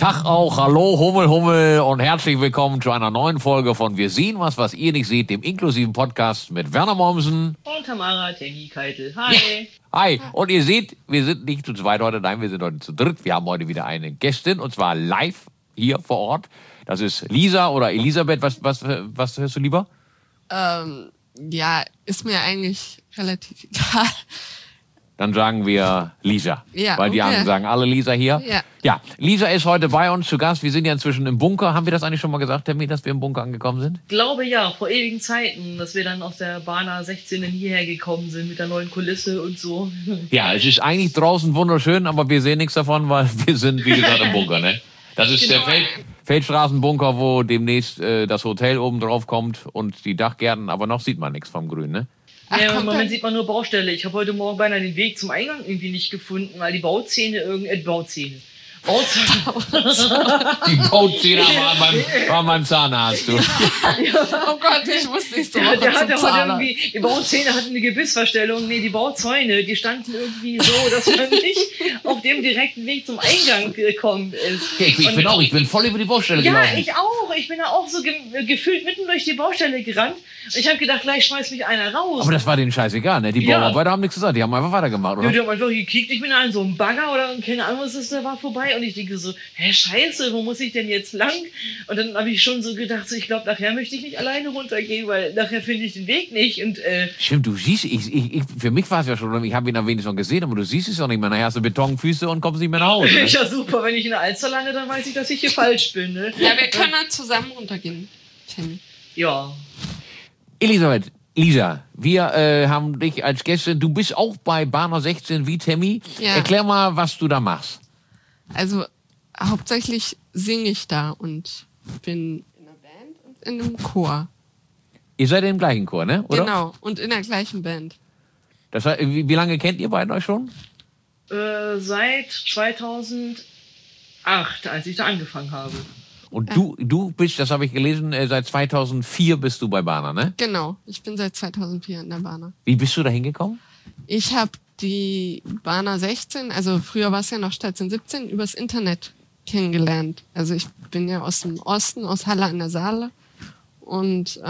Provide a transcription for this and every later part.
Tag auch, hallo Hummel, Hummel und herzlich willkommen zu einer neuen Folge von Wir sehen was ihr nicht seht, dem inklusiven Podcast mit Werner Mommsen und Tamara Tengi-Keitel. Hi. Yeah. Hi, und ihr seht, wir sind nicht zu zweit heute, nein, wir sind heute zu dritt. Wir haben heute wieder eine Gästin und zwar live hier vor Ort. Das ist Lisa oder Elisabeth, was hörst du lieber? Ja, ist mir eigentlich relativ egal. Dann sagen wir Lisa, ja, weil die anderen sagen alle Lisa hier. Ja. Ja, Lisa ist heute bei uns zu Gast. Wir sind ja inzwischen im Bunker. Haben wir das eigentlich schon mal gesagt, Tammy, dass wir im Bunker angekommen sind? Ich glaube ja, vor ewigen Zeiten, dass wir dann aus der Bahner 16 hierher gekommen sind mit der neuen Kulisse und so. Ja, es ist eigentlich draußen wunderschön, aber wir sehen nichts davon, weil wir sind, wie gesagt, im Bunker, ne? Das ist genau. Der Feldstraßenbunker, wo demnächst das Hotel oben drauf kommt und die Dachgärten, aber noch sieht man nichts vom Grün, ne? Ja, im Moment sieht man nur Baustelle. Ich habe heute Morgen beinahe den Weg zum Eingang irgendwie nicht gefunden, weil die Bauzähne Die Bauzähne war beim Zahnarzt, du. Oh Gott, ich wusste nicht so. Der hatte heute irgendwie, die Bauzähne hatten eine Gebissverstellung. Nee, die Bauzäune, die standen irgendwie so, dass man nicht auf dem direkten Weg zum Eingang gekommen ist. Ja, ich bin voll über die Baustelle gelaufen. Ja, ich auch. Ich bin da auch so gefühlt mitten durch die Baustelle gerannt. Ich habe gedacht, gleich schmeißt mich einer raus. Aber das war denen scheißegal, ne? Die Bauarbeiter haben nichts gesagt, die haben einfach weitergemacht, oder? Ja, die haben einfach gekickt, ich bin da in so einem Bagger oder keine Ahnung, was ist, da war vorbei. Und ich denke so, scheiße, wo muss ich denn jetzt lang? Und dann habe ich schon so gedacht, so, ich glaube, nachher möchte ich nicht alleine runtergehen, weil nachher finde ich den Weg nicht. Und, stimmt, du siehst, für mich war es ja schon, ich habe ihn am wenigsten gesehen, aber du siehst es ja nicht mehr. Nachher hast du Betonfüße und kommst nicht mehr nach Hause. Ne? Ja, super, wenn ich in der Alster lande, dann weiß ich, dass ich hier falsch bin. Ne? Ja, wir können dann zusammen runtergehen, Tammy. Ja. Elisabeth, Lisa, wir haben dich als Gästin, du bist auch bei Bahner 16 wie Tammy. Ja. Erklär mal, was du da machst. Also hauptsächlich singe ich da und bin in einer Band und in einem Chor. Ihr seid im gleichen Chor, ne? Oder? Genau, und in der gleichen Band. Das heißt, wie lange kennt ihr beiden euch schon? Seit 2008, als ich da angefangen habe. Und du bist, das habe ich gelesen, seit 2004 bist du bei Bahner, ne? Genau, ich bin seit 2004 in der Bahner. Wie bist du da hingekommen? Ich habe die Bahner 16, also früher war es ja noch Station 17, übers Internet kennengelernt. Also ich bin ja aus dem Osten, aus Halle an der Saale. Und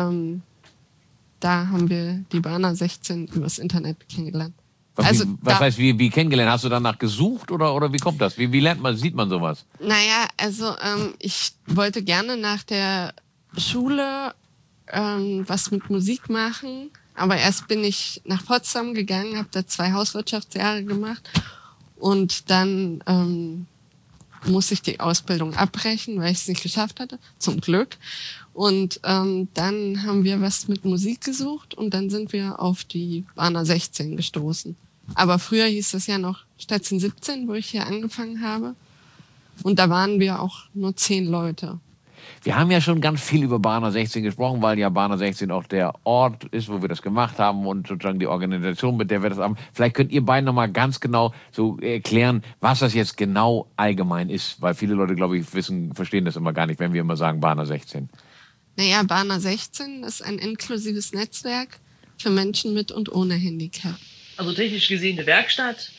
da haben wir die Bahner 16 übers Internet kennengelernt. Was heißt, wie kennengelernt? Hast du danach gesucht oder wie kommt das? Wie sieht man sowas? Naja, also ich wollte gerne nach der Schule was mit Musik machen. Aber erst bin ich nach Potsdam gegangen, habe da 2 Hauswirtschaftsjahre gemacht. Und dann musste ich die Ausbildung abbrechen, weil ich es nicht geschafft hatte, zum Glück. Und dann haben wir was mit Musik gesucht und dann sind wir auf die Bahner 16 gestoßen. Aber früher hieß das ja noch Station 17, wo ich hier angefangen habe. Und da waren wir auch nur 10 Leute. Wir haben ja schon ganz viel über Bahner 16 gesprochen, weil ja Bahner 16 auch der Ort ist, wo wir das gemacht haben und sozusagen die Organisation, mit der wir das haben. Vielleicht könnt ihr beiden nochmal ganz genau so erklären, was das jetzt genau allgemein ist. Weil viele Leute, glaube ich, verstehen das immer gar nicht, wenn wir immer sagen Bahner 16. Naja, Bahner 16 ist ein inklusives Netzwerk für Menschen mit und ohne Handicap. Also technisch gesehen eine Werkstatt,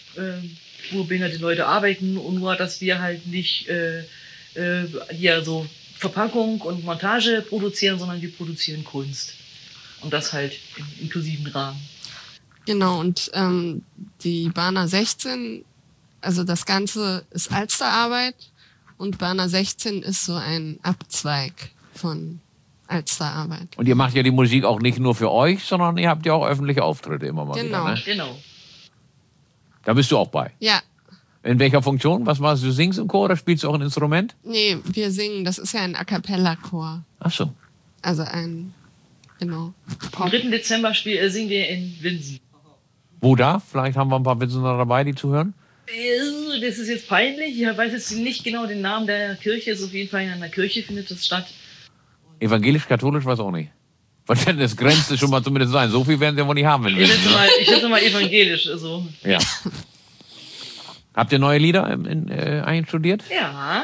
wo behinderte Leute arbeiten, und nur, dass wir halt nicht hier so Verpackung und Montage produzieren, sondern wir produzieren Kunst. Und das halt im inklusiven Rahmen. Genau, und die Bahner 16, also das Ganze ist Alsterarbeit und Bahner 16 ist so ein Abzweig von Alsterarbeit. Und ihr macht ja die Musik auch nicht nur für euch, sondern ihr habt ja auch öffentliche Auftritte immer mal wieder, ne? Genau. Da bist du auch bei? Ja. In welcher Funktion? Was machst du? Du singst im Chor oder spielst du auch ein Instrument? Nee, wir singen, das ist ja ein A-Cappella-Chor. Ach so. Also genau. Am 3. Dezember singen wir in Winsen. Wo da? Vielleicht haben wir ein paar Winsener dabei, die zuhören. Das ist jetzt peinlich. Ich weiß jetzt nicht genau den Namen der Kirche. Ist auf jeden Fall in einer Kirche findet das statt. Evangelisch-katholisch weiß auch nicht. Weil das grenzt schon mal zumindest sein. So viel werden sie ja wohl nicht haben. Ich schätze mal evangelisch. Also. Ja. Habt ihr neue Lieder einstudiert? Ja.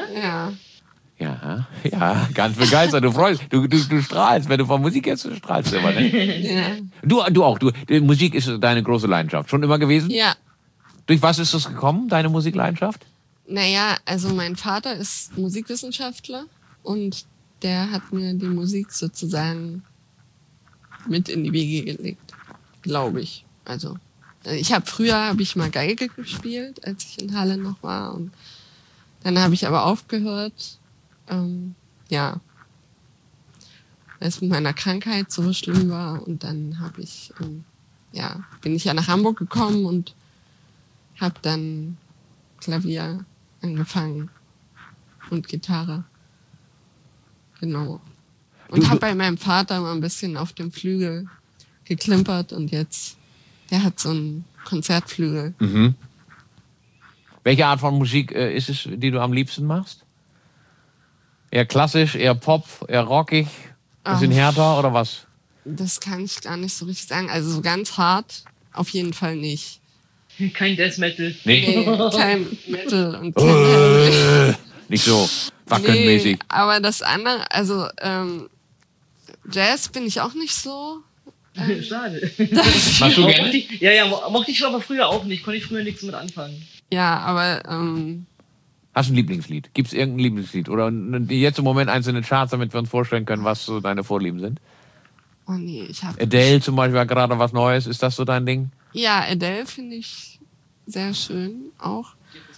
Ja, ganz begeistert. Du freust, du strahlst, wenn du von Musik jetzt strahlst immer, ne? Ja. Du auch. Musik ist deine große Leidenschaft. Schon immer gewesen? Ja. Durch was ist das gekommen, deine Musikleidenschaft? Naja, also mein Vater ist Musikwissenschaftler und der hat mir die Musik sozusagen mit in die Wege gelegt, glaube ich. Also früher habe ich mal Geige gespielt, als ich in Halle noch war, und dann habe ich aber aufgehört, ja, weil es mit meiner Krankheit so schlimm war, und dann habe ich, bin ich ja nach Hamburg gekommen und habe dann Klavier angefangen und Gitarre. Genau. Und habe bei meinem Vater mal ein bisschen auf dem Flügel geklimpert, und jetzt, der hat so einen Konzertflügel. Mhm. Welche Art von Musik ist es, die du am liebsten machst? Eher klassisch, eher Pop, eher rockig, bisschen härter oder was? Das kann ich gar nicht so richtig sagen. Also so ganz hart auf jeden Fall nicht. Kein Death Metal. Nee, kein Metal und kein Heavy. Nicht so wackelmäßig. Nee, aber das andere, also Jazz bin ich auch nicht so. Schade. Machst du gerne? Ja, mochte ich aber früher auch nicht. Konnte ich früher nichts mit anfangen. Ja, aber Hast du ein Lieblingslied? Gibt es irgendein Lieblingslied? Oder jetzt im Moment einzelne Charts, damit wir uns vorstellen können, was so deine Vorlieben sind? oh nee, ich habe Adele zum Beispiel hat gerade was Neues. Ist das so dein Ding? ja, Adele finde ich sehr schön auch.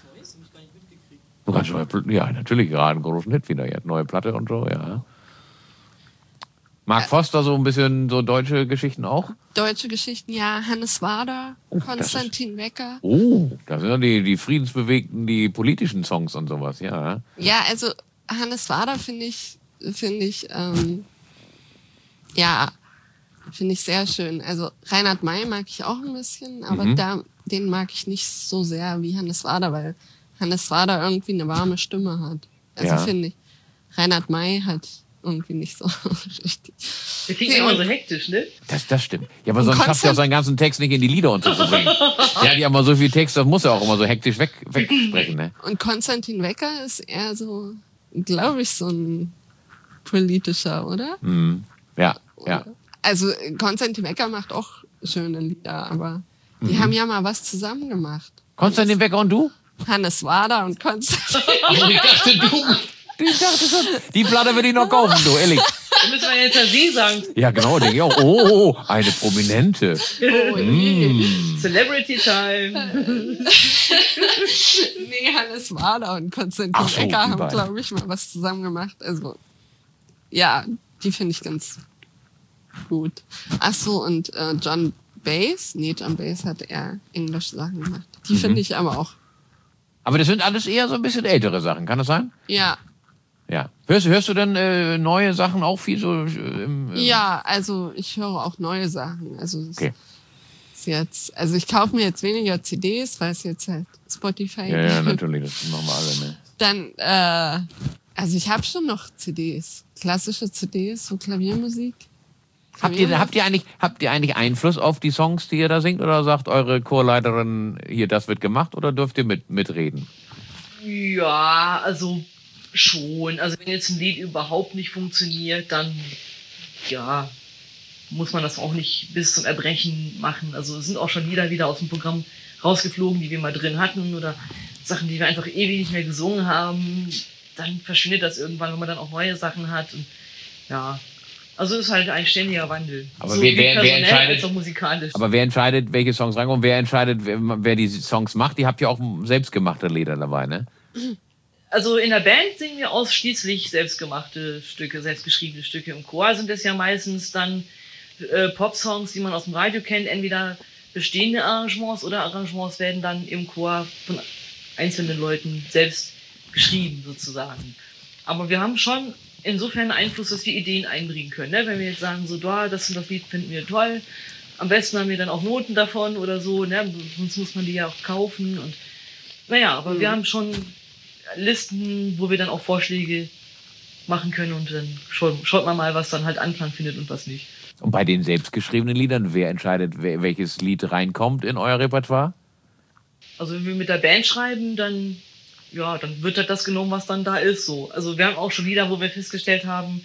Du kannst ja, natürlich gerade einen großen Hit wieder. Jetzt neue Platte und so, ja. Mark Foster, so ein bisschen so deutsche Geschichten auch? Deutsche Geschichten, ja, Hannes Wader, Konstantin Wecker. Oh, das sind ja die friedensbewegten, die politischen Songs und sowas, ja. Ja, also Hannes Wader finde ich sehr schön. Also Reinhard May mag ich auch ein bisschen, aber den mag ich nicht so sehr wie Hannes Wader, weil Hannes Wader irgendwie eine warme Stimme hat. Also finde ich, Reinhard May hat irgendwie nicht so richtig. Der klingt immer so hektisch, ne? Das stimmt. Ja, aber sonst schafft er auch seinen ganzen Text nicht in die Lieder unterzubringen. Der hat ja immer so viel Text, das muss er auch immer so hektisch wegsprechen, ne? Und Konstantin Wecker ist eher so, glaube ich, so ein politischer, oder? Mhm. Ja. Also Konstantin Wecker macht auch schöne Lieder, aber die haben ja mal was zusammen gemacht. Konstantin Wecker und du? Hannes Wader und Konstantin. Also ich dachte schon, die Platte würde ich noch kaufen, du, ehrlich. Da müssen wir jetzt ja Sie sagen. Ja, genau, denke ich auch. Oh, eine Prominente. Oh, nee. Celebrity Time. Nee, Hannes Wader und Konstantin So, Wecker haben, beiden. glaube ich, mal was zusammen gemacht. Also, ja, die finde ich ganz gut. Ach so, und John Bass hat eher englische Sachen gemacht. Die finde ich aber auch. Aber das sind alles eher so ein bisschen ältere Sachen, kann das sein? Ja. Ja. Hörst du denn neue Sachen auch viel so? Ja, also ich höre auch neue Sachen. Also Okay. ist jetzt, also ich kaufe mir jetzt weniger CDs, weil es jetzt halt Spotify Ja, gibt. natürlich, das machen wir alle, ne? Dann, also ich habe schon noch CDs, klassische CDs, so Klaviermusik. Habt ihr eigentlich Einfluss auf die Songs, die ihr da singt, oder sagt eure Chorleiterin hier, das wird gemacht, oder dürft ihr mitreden? Ja, also schon. Also wenn jetzt ein Lied überhaupt nicht funktioniert, dann ja, muss man das auch nicht bis zum Erbrechen machen. Also es sind auch schon Lieder wieder aus dem Programm rausgeflogen, die wir mal drin hatten, oder Sachen, die wir einfach ewig nicht mehr gesungen haben. Dann verschwindet das irgendwann, wenn man dann auch neue Sachen hat. Und ja, also es ist halt ein ständiger Wandel. Aber so wer personell entscheidet, als auch musikalisch. aber wer entscheidet, welche Songs reinkommen? Wer entscheidet, wer die Songs macht? Die habt ihr auch selbstgemachte Lieder dabei, ne? Also in der Band singen wir ausschließlich selbstgemachte Stücke, selbstgeschriebene Stücke. Im Chor sind es ja meistens dann Popsongs, die man aus dem Radio kennt. Entweder bestehende Arrangements oder Arrangements werden dann im Chor von einzelnen Leuten selbst geschrieben sozusagen. Aber wir haben schon insofern Einfluss, dass wir Ideen einbringen können. Ne? Wenn wir jetzt sagen, so, das und das Lied finden wir toll, am besten haben wir dann auch Noten davon oder so, ne? Sonst muss man die ja auch kaufen. Und naja, aber wir haben schon Listen, wo wir dann auch Vorschläge machen können, und dann schaut man mal, was dann halt Anklang findet und was nicht. Und bei den selbstgeschriebenen Liedern, wer entscheidet, welches Lied reinkommt in euer Repertoire? Also wenn wir mit der Band schreiben, dann wird halt das genommen, was dann da ist. So. Also wir haben auch schon Lieder, wo wir festgestellt haben,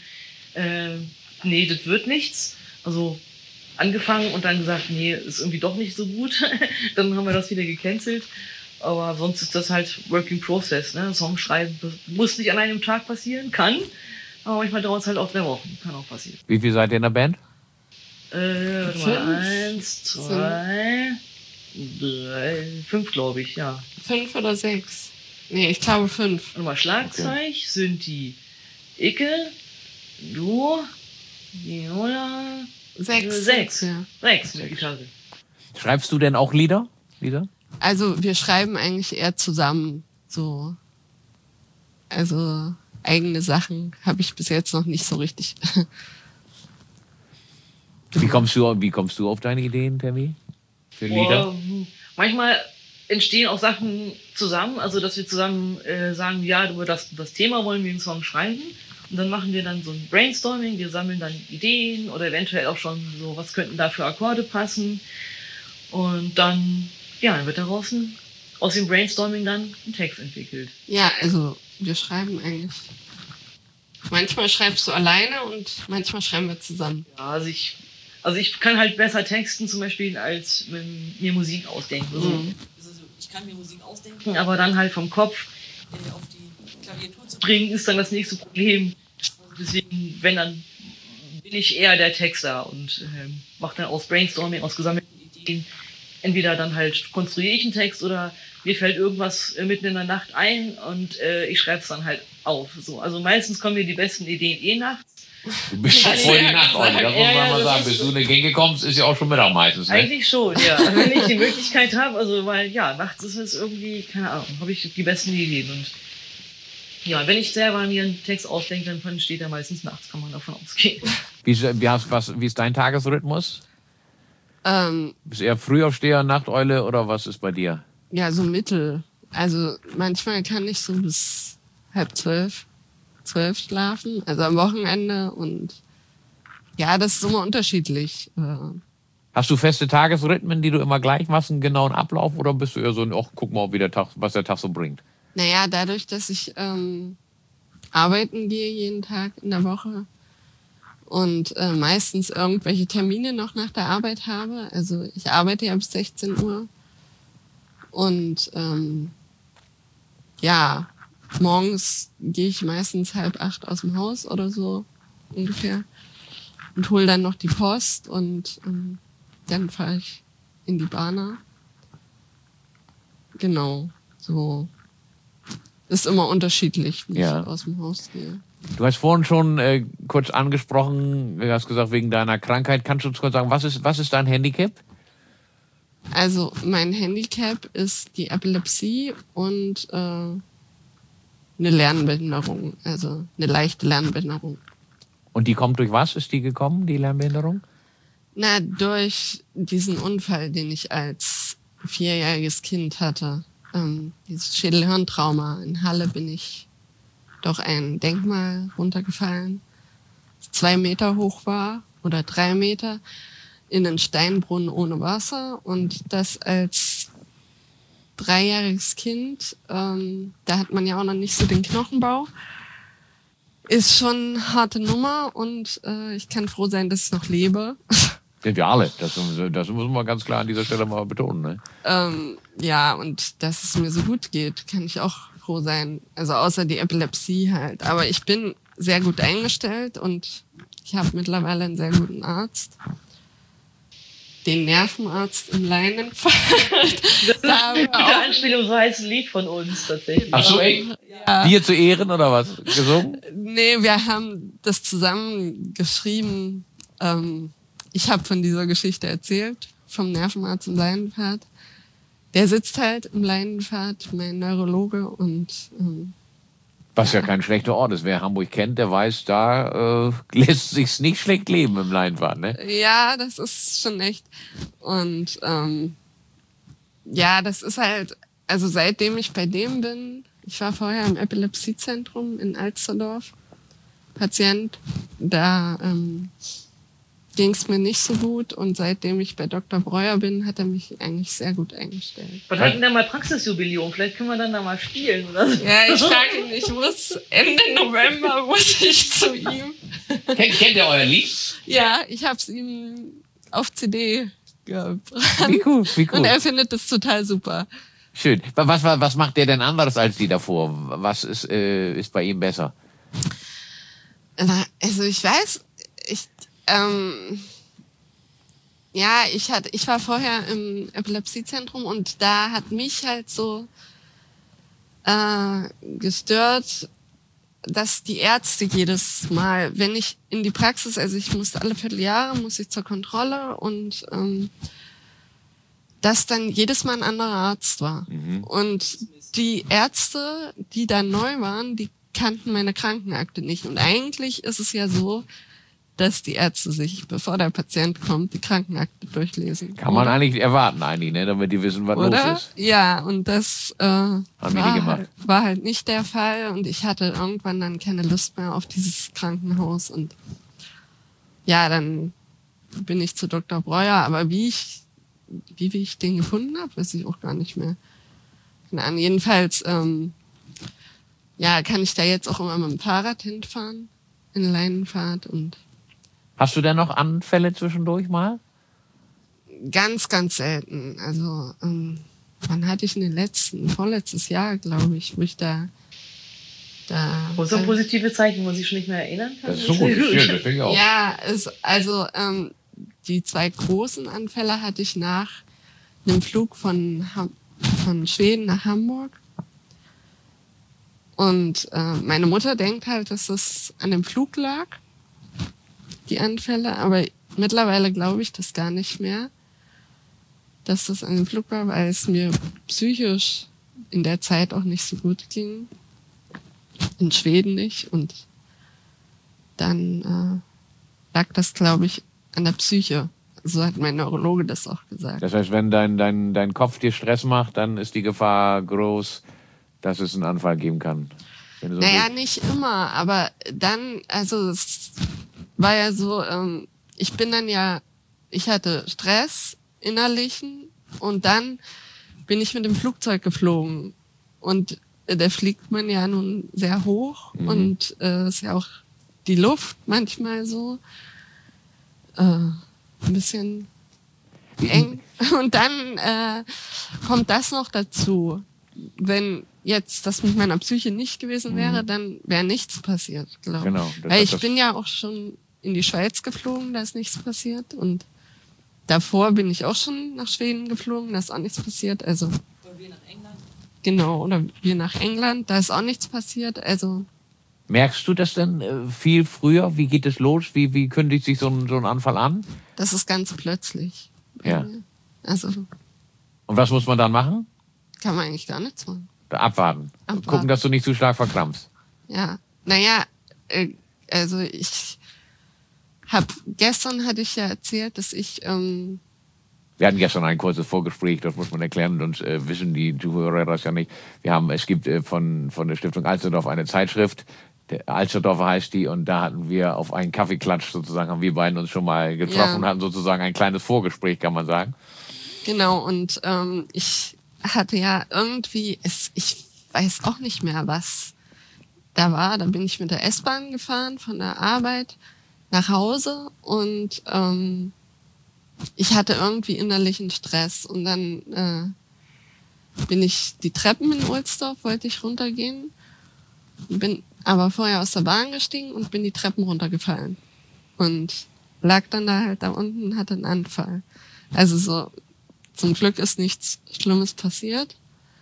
nee, das wird nichts. Also angefangen und dann gesagt, nee, ist irgendwie doch nicht so gut. Dann haben wir das wieder gecancelt. Aber sonst ist das halt Working Process, ne? Songschreiben muss nicht an einem Tag passieren, kann. Aber manchmal dauert es halt auch 3 Wochen. Kann auch passieren. Wie viel seid ihr in der Band? Warte mal, 1, 2, 3, 5, glaube ich, ja. 5 oder 6? Nee, ich glaube 5. Warte mal, Schlagzeug sind die Icke, du, Viola, 6. Ja. 6 mit Gitarre. Schreibst du denn auch Lieder, Lisa? Also wir schreiben eigentlich eher zusammen. So. Also eigene Sachen habe ich bis jetzt noch nicht so richtig. Wie kommst du auf deine Ideen, Tammy? Für Lieder? Manchmal entstehen auch Sachen zusammen, also dass wir zusammen sagen, ja, über das Thema wollen wir einen Song schreiben. Und dann machen wir dann so ein Brainstorming, wir sammeln dann Ideen oder eventuell auch schon so, was könnten da für Akkorde passen. Und dann, ja, dann wird daraus aus dem Brainstorming dann ein Text entwickelt. Ja, also wir schreiben eigentlich. Manchmal schreibst du alleine und manchmal schreiben wir zusammen. Ja, also ich kann halt besser texten zum Beispiel, als mir Musik ausdenken. Also ich kann mir Musik ausdenken, aber dann halt vom Kopf auf die Klaviatur zu bringen, ist dann das nächste Problem. Deswegen, dann bin ich eher der Texter und mache dann aus Brainstorming, aus gesammelten Ideen, entweder dann halt konstruiere ich einen Text oder mir fällt irgendwas mitten in der Nacht ein und ich schreibe es dann halt auf. So. Also meistens kommen mir die besten Ideen nachts. Du bist schon voll die Nacht, Olli, das muss man mal sagen. Bis du in die Gänge kommst, ist ja auch schon Mittag meistens. Ne? Eigentlich schon, ja. Wenn ich die Möglichkeit habe, also weil ja, nachts ist es irgendwie, keine Ahnung, habe ich die besten Ideen. Und ja, wenn ich selber mir einen Text ausdenke, dann entsteht er meistens nachts, kann man davon ausgehen. Wie ist dein Tagesrhythmus? Bist du eher Frühaufsteher, Nachteule oder was ist bei dir? Ja, so mittel. Also manchmal kann ich so bis 11:30, 12 schlafen, also am Wochenende und ja, das ist immer unterschiedlich. Hast du feste Tagesrhythmen, die du immer gleich machst, einen genauen Ablauf oder bist du eher so, ach, guck mal, was der Tag so bringt? Naja, dadurch, dass ich arbeiten gehe jeden Tag in der Woche und meistens irgendwelche Termine noch nach der Arbeit habe, also ich arbeite ja bis 16 Uhr und ja, morgens gehe ich meistens 7:30 aus dem Haus oder so ungefähr und hole dann noch die Post und dann fahre ich in die Bahn. Genau, so. Ist immer unterschiedlich, wie ich aus dem Haus gehe. Du hast vorhin schon kurz angesprochen, du hast gesagt, wegen deiner Krankheit. Kannst du uns kurz sagen, was ist dein Handicap? Also mein Handicap ist die Epilepsie und eine Lernbehinderung, also eine leichte Lernbehinderung. Und die kommt durch was? Ist die gekommen, die Lernbehinderung? Na, durch diesen Unfall, den ich als 4-jähriges Kind hatte. Dieses Schädelhirntrauma. In Halle bin ich durch ein Denkmal runtergefallen, das 2 Meter hoch war oder 3 Meter, in einen Steinbrunnen ohne Wasser und das als 3-jähriges Kind, da hat man ja auch noch nicht so den Knochenbau, ist schon eine harte Nummer und ich kann froh sein, dass ich noch lebe. Sind wir alle. Das muss man ganz klar an dieser Stelle mal betonen. Ne? Ja, und dass es mir so gut geht, kann ich auch froh sein. Also außer die Epilepsie halt. Aber ich bin sehr gut eingestellt und ich habe mittlerweile einen sehr guten Arzt. Den Nervenarzt im Leinenfahrt. Das ist eine gute Anspielung, so heißt ein Lied von uns tatsächlich. Ach so, ey, ja. Dir zu Ehren oder was? Gesungen? Nee, wir haben das zusammen geschrieben. Ich habe von dieser Geschichte erzählt, vom Nervenarzt im Leinenpfad. Der sitzt halt im Leinenpfad, mein Neurologe und was ja kein schlechter Ort ist. Wer Hamburg kennt, der weiß, da lässt sich's nicht schlecht leben im Leinenpfad, ne? Ja, das ist schon echt. Und ja, das ist halt, also seitdem ich bei dem bin, ich war vorher im Epilepsiezentrum in Alsterdorf, Patient, da ging es mir nicht so gut und seitdem ich bei Dr. Breuer bin, hat er mich eigentlich sehr gut eingestellt. Was hatten da mal Praxisjubiläum? Vielleicht können wir dann da mal spielen, oder? Ja, ich frage ihn, ich muss Ende November muss ich zu ihm. Kennt ihr euer Lied? Ja, ich habe es ihm auf CD gebracht. Wie cool, wie cool. Und er findet es total super. Schön. Was macht der denn anderes als die davor? Was ist bei ihm besser? Also ich weiß, ich war vorher im Epilepsiezentrum und da hat mich halt so gestört, dass die Ärzte jedes Mal, wenn ich in die Praxis, also ich musste alle Vierteljahre, zur Kontrolle und dass dann jedes Mal ein anderer Arzt war. Mhm. Und die Ärzte, die da neu waren, die kannten meine Krankenakte nicht. Und eigentlich ist es ja so, dass die Ärzte sich, bevor der Patient kommt, die Krankenakte durchlesen. Kann man eigentlich erwarten, ne? Damit die wissen, was los ist. Ja, und das war halt nicht der Fall. Und ich hatte irgendwann dann keine Lust mehr auf dieses Krankenhaus. Und ja, dann bin ich zu Dr. Breuer. Aber wie ich den gefunden habe, weiß ich auch gar nicht mehr. Keine Ahnung. Jedenfalls kann ich da jetzt auch immer mit dem Fahrrad hinfahren, in Leinenfahrt. Und hast du denn noch Anfälle zwischendurch mal? Ganz, ganz selten. Also wann hatte ich vorletztes Jahr, glaube ich, wo ich da so positive Zeichen, wo man sich schon nicht mehr erinnern kann. Das ist so gut, schön, das finde ich auch. Ja, die 2 großen Anfälle hatte ich nach einem Flug von Schweden nach Hamburg. Und meine Mutter denkt halt, dass es an dem Flug lag, die Anfälle. Aber mittlerweile glaube ich das gar nicht mehr, dass das an dem Flug war, weil es mir psychisch in der Zeit auch nicht so gut ging. In Schweden nicht. Und dann lag das, glaube ich, an der Psyche. So hat mein Neurologe das auch gesagt. Das heißt, wenn dein Kopf dir Stress macht, dann ist die Gefahr groß, dass es einen Anfall geben kann. Nicht immer, aber dann, also es war ja so, ich hatte Stress innerlichen und dann bin ich mit dem Flugzeug geflogen und da fliegt man ja nun sehr hoch und ist ja auch die Luft manchmal so ein bisschen eng. Und dann kommt das noch dazu. Wenn jetzt das mit meiner Psyche nicht gewesen wäre, dann wäre nichts passiert, glaube ich. Genau, weil ich bin ja auch schon in die Schweiz geflogen, da ist nichts passiert. Und davor bin ich auch schon nach Schweden geflogen, da ist auch nichts passiert. Also, oder wir nach England. Genau, oder wir nach England, da ist auch nichts passiert. Also merkst du das denn viel früher? Wie geht es los? Wie kündigt sich so ein Anfall an? Das ist ganz plötzlich. Ja. Also. Und was muss man dann machen? Kann man eigentlich gar nichts machen. Abwarten. Gucken, dass du nicht zu stark verkrampfst. Ja. Also gestern hatte ich ja erzählt, dass ich wir hatten gestern ein kurzes Vorgespräch, das muss man erklären, sonst wissen die Zuhörer das ja nicht. Es gibt von der Stiftung Alsterdorf eine Zeitschrift, der Alsterdorfer heißt die, und da hatten wir auf einen Kaffeeklatsch sozusagen, haben wir beiden uns schon mal getroffen und hatten sozusagen ein kleines Vorgespräch, kann man sagen. Genau, und ich hatte ja irgendwie, ich weiß auch nicht mehr, was da war. Da bin ich mit der S-Bahn gefahren von der Arbeit nach Hause und ich hatte irgendwie innerlichen Stress. Und dann bin ich die Treppen in Ohlsdorf, wollte ich runtergehen, bin aber vorher aus der Bahn gestiegen und bin die Treppen runtergefallen. Und lag dann da unten und hatte einen Anfall. Also so, zum Glück ist nichts Schlimmes passiert.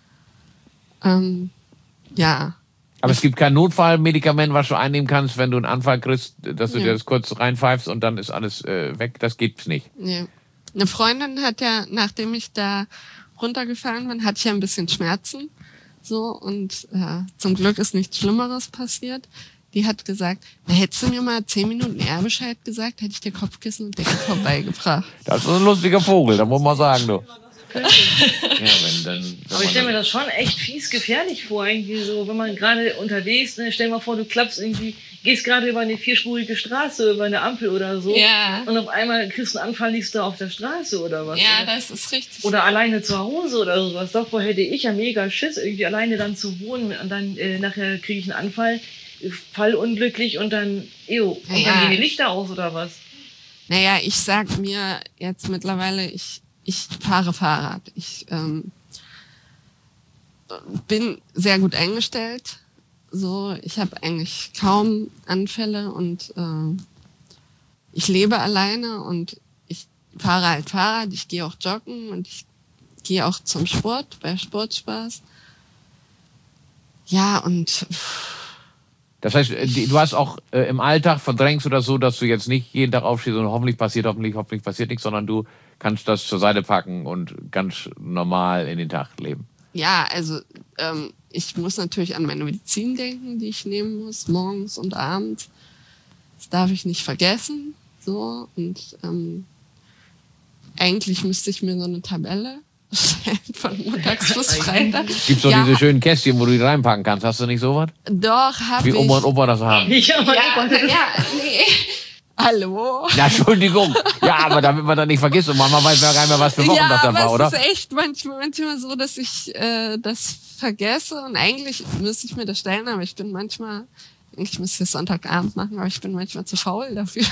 Ja. Aber es gibt kein Notfallmedikament, was du einnehmen kannst, wenn du einen Anfall kriegst, dass du dir das kurz reinpfeifst und dann ist alles weg. Das gibt's nicht. Nee. Eine Freundin hat ja, nachdem ich da runtergefallen bin, hatte ich ja ein bisschen Schmerzen. So, und zum Glück ist nichts Schlimmeres passiert. Die hat gesagt, na, hättest du mir mal 10 Minuten eher Bescheid gesagt, hätte ich dir Kopfkissen und Decke vorbeigebracht. Das ist ein lustiger Vogel, da muss man sagen, du. Aber ich stelle mir das schon echt fies gefährlich vor, irgendwie so, wenn man gerade unterwegs, ne, stell dir mal vor, du gehst gerade über eine 4-spurige Straße, über eine Ampel oder so, und auf einmal kriegst du einen Anfall, liegst du auf der Straße oder was. Ja, oder? Das ist richtig. Oder alleine zu Hause oder sowas. Davor hätte ich ja mega Schiss, irgendwie alleine dann zu wohnen und dann nachher kriege ich einen Anfall, fall unglücklich und dann, dann gehen die Lichter aus oder was. Naja, ich sag mir jetzt mittlerweile, ich fahre Fahrrad. bin sehr gut eingestellt. So, ich habe eigentlich kaum Anfälle und ich lebe alleine und ich fahre halt Fahrrad, ich gehe auch joggen und ich gehe auch zum Sport, bei Sportspaß. Ja, und Das heißt, du hast auch im Alltag verdrängst oder so, dass du jetzt nicht jeden Tag aufstehst und hoffentlich passiert nichts, sondern du kannst das zur Seite packen und ganz normal in den Tag leben. ja, also ich muss natürlich an meine Medizin denken, die ich nehmen muss, morgens und abends. Das darf ich nicht vergessen. So, und eigentlich müsste ich mir so eine Tabelle von montags bis Freitag. Gibt's doch diese schönen Kästchen, wo du die reinpacken kannst. Hast du nicht sowas? Doch, hab ich. Wie Oma und Opa das haben. Ich Ja, nee. Hallo? Na, Entschuldigung. Ja, aber damit man das nicht vergisst und Mama weiß ja gar nicht mehr, was für Wochentag da war, oder? Ja, aber es ist echt manchmal so, dass ich das vergesse und eigentlich müsste ich mir das stellen, aber ich bin manchmal, eigentlich müsste ich es Sonntagabend machen, aber ich bin manchmal zu faul dafür.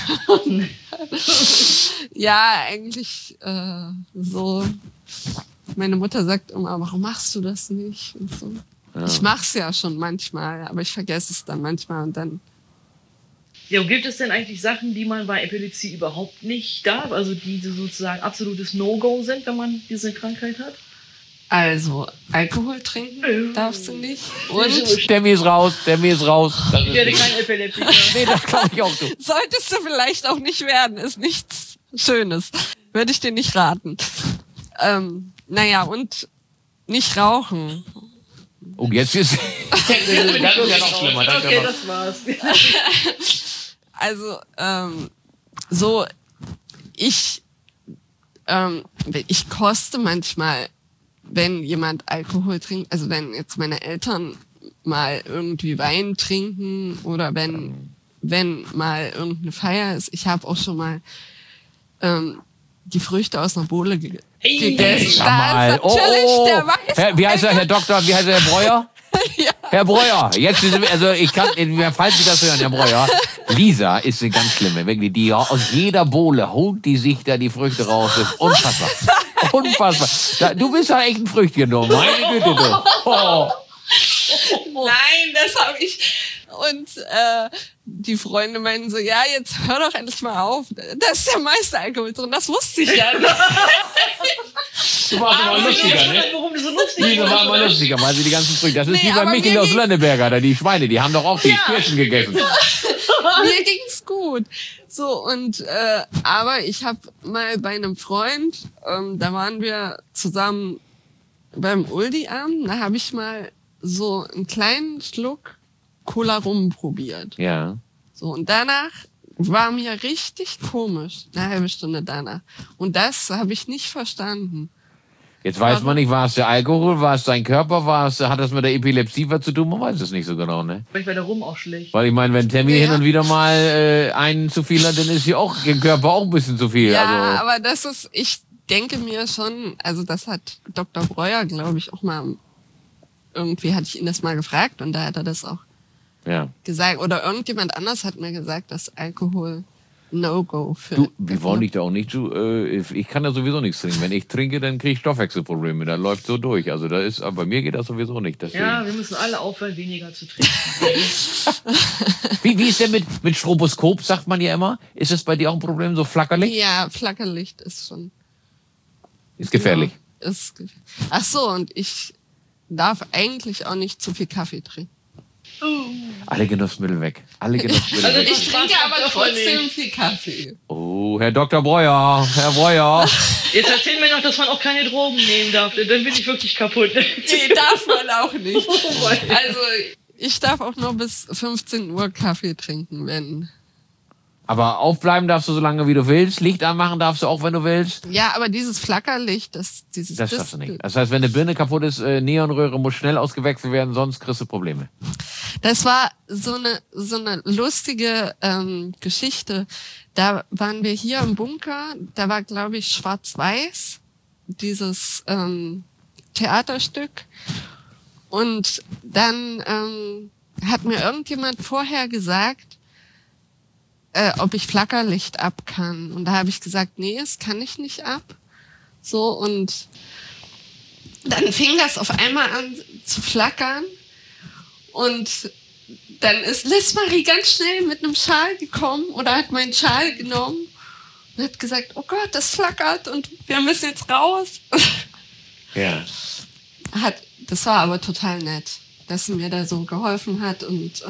Ja, eigentlich so. Meine Mutter sagt immer, warum machst du das nicht? Und so. Ja. Ich mach's ja schon manchmal, aber ich vergesse es dann manchmal und dann. Ja, und gibt es denn eigentlich Sachen, die man bei Epilepsie überhaupt nicht darf? Also die sozusagen absolutes No-Go sind, wenn man diese Krankheit hat? Also, Alkohol trinken darfst du nicht. Und Demi ist raus. Ich werde kein Epileptiker. Nee, das glaube ich auch, du. solltest du vielleicht auch nicht werden, ist nichts Schönes. Würde ich dir nicht raten. Naja, und nicht rauchen. Oh, jetzt ist das ist ja noch schlimmer. Okay, das war's. Also, so, ich koste manchmal, wenn jemand Alkohol trinkt, also wenn jetzt meine Eltern mal irgendwie Wein trinken oder wenn mal irgendeine Feier ist. Ich habe auch schon mal die Früchte aus einer Bohle gegessen. Mal. Der weiß. Wie heißt er, Herr Doktor? Wie heißt er, Herr Breuer? Ja. Herr Breuer, jetzt ist, also ich kann, falls Sie das hören, Herr Breuer, Lisa ist eine ganz schlimme, wirklich, die aus jeder Bohle holt die sich da die Früchte raus, das ist unfassbar. Unfassbar. Du bist ja echt ein Früchtchen, du, meine Güte, du. Oh. Nein, das habe ich. Und die Freunde meinten so, ja, jetzt hör doch endlich mal auf. Da ist der meiste Alkohol drin. Das wusste ich ja nicht. Du warst immer lustiger, ne? Warum du so lustig Lisa war immer lustiger, weil sie die ganzen Früchte. Das ist wie bei Michel aus Lönneberger, da die Schweine, die haben doch auch die Kirschen gegessen. Mir ging's gut. So, und aber ich habe mal bei einem Freund, da waren wir zusammen beim Uldi-Abend, da habe ich mal so einen kleinen Schluck Cola Rum probiert. Ja. So, und danach war mir richtig komisch, eine halbe Stunde danach. Und das habe ich nicht verstanden. Jetzt weiß man nicht, war es der Alkohol, war es sein Körper, hat das mit der Epilepsie was zu tun? Man weiß es nicht so genau, ne? Vielleicht war der Rum auch schlecht. Weil ich meine, wenn Tammy hin und wieder mal einen zu viel hat, dann ist sie auch im Körper auch ein bisschen zu viel. Ja, also. aber das ist, ich denke mir schon, also das hat Dr. Breuer, glaube ich, auch mal, irgendwie hatte ich ihn das mal gefragt und da hat er das auch gesagt. Oder irgendjemand anders hat mir gesagt, dass Alkohol No-Go für. Du, wir wollen dich da auch nicht ich kann da sowieso nichts trinken. Wenn ich trinke, dann kriege ich Stoffwechselprobleme. Das läuft so durch. Also da ist, aber bei mir geht das sowieso nicht. Deswegen. Ja, wir müssen alle aufhören, weniger zu trinken. Wie ist denn mit Stroboskop, sagt man ja immer? Ist es bei dir auch ein Problem, so Flackerlicht? Ja, Flackerlicht ist schon. Ist gefährlich. Ja, ach so, und ich darf eigentlich auch nicht zu viel Kaffee trinken. Alle Genussmittel weg. Alle Genussmittel weg. Ich trinke aber trotzdem viel Kaffee. Oh, Herr Dr. Breuer, Herr Breuer. Jetzt erzähl mir noch, dass man auch keine Drogen nehmen darf. Dann bin ich wirklich kaputt. Nee, darf man auch nicht. Also, ich darf auch nur bis 15 Uhr Kaffee trinken, wenn. Aber aufbleiben darfst du so lange, wie du willst. Licht anmachen darfst du auch, wenn du willst. Ja, aber dieses Flackerlicht, das schaffst du nicht. Das heißt, wenn eine Birne kaputt ist, Neonröhre muss schnell ausgewechselt werden, sonst kriegst du Probleme. Das war so eine lustige Geschichte. Da waren wir hier im Bunker, da war, glaube ich, Schwarz-Weiß, dieses Theaterstück. Und dann hat mir irgendjemand vorher gesagt, ob ich Flackerlicht ab kann. Und da habe ich gesagt, nee, das kann ich nicht ab. So, und dann fing das auf einmal an zu flackern und dann ist Liz Marie ganz schnell mit einem Schal gekommen oder hat meinen Schal genommen und hat gesagt, oh Gott, das flackert und wir müssen jetzt raus. Ja. Das war aber total nett, dass sie mir da so geholfen hat und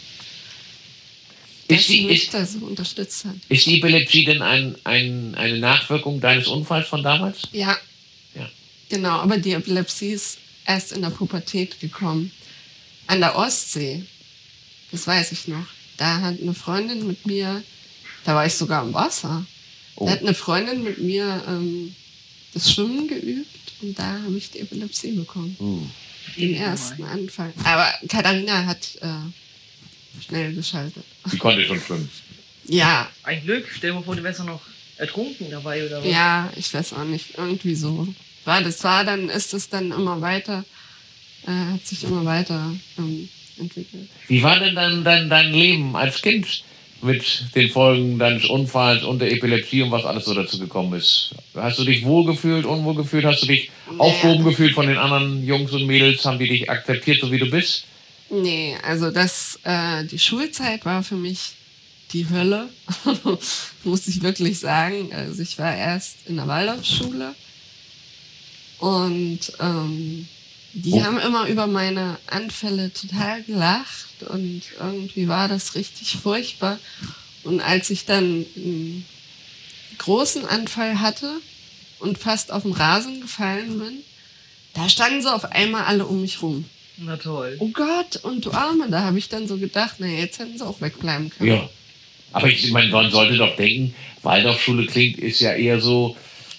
dass sie mich da so unterstützt hat. Ist die Epilepsie denn eine Nachwirkung deines Unfalls von damals? Ja. Ja. Genau, aber die Epilepsie ist erst in der Pubertät gekommen. An der Ostsee. Das weiß ich noch. Da hat eine Freundin mit mir, da war ich sogar im Wasser. Oh. Da hat eine Freundin mit mir das Schwimmen geübt und da habe ich die Epilepsie bekommen. Den ersten Anfall. Aber Katharina hat schnell geschaltet. Die konnte schon schwimmen. Ja. Ein Glück, stell dir mal vor, du wärst doch noch ertrunken dabei oder was? Ja, ich weiß auch nicht. Irgendwie so. Ist es dann immer weiter, hat sich immer weiter entwickelt. Wie war denn dein Leben als Kind mit den Folgen deines Unfalls und der Epilepsie und was alles so dazu gekommen ist? Hast du dich wohlgefühlt, unwohl gefühlt? Hast du dich aufgehoben gefühlt von den anderen Jungs und Mädels? Haben die dich akzeptiert, so wie du bist? Nee, also die Schulzeit war für mich die Hölle, muss ich wirklich sagen. Also ich war erst in der Waldorfschule und die haben immer über meine Anfälle total gelacht und irgendwie war das richtig furchtbar. Und als ich dann einen großen Anfall hatte und fast auf den Rasen gefallen bin, da standen sie auf einmal alle um mich rum. Na toll. Oh Gott, und du Arme, da habe ich dann so gedacht, na jetzt hätten sie auch wegbleiben können. Ja. Aber ich meine, man sollte doch denken, Waldorfschule ist ja eher so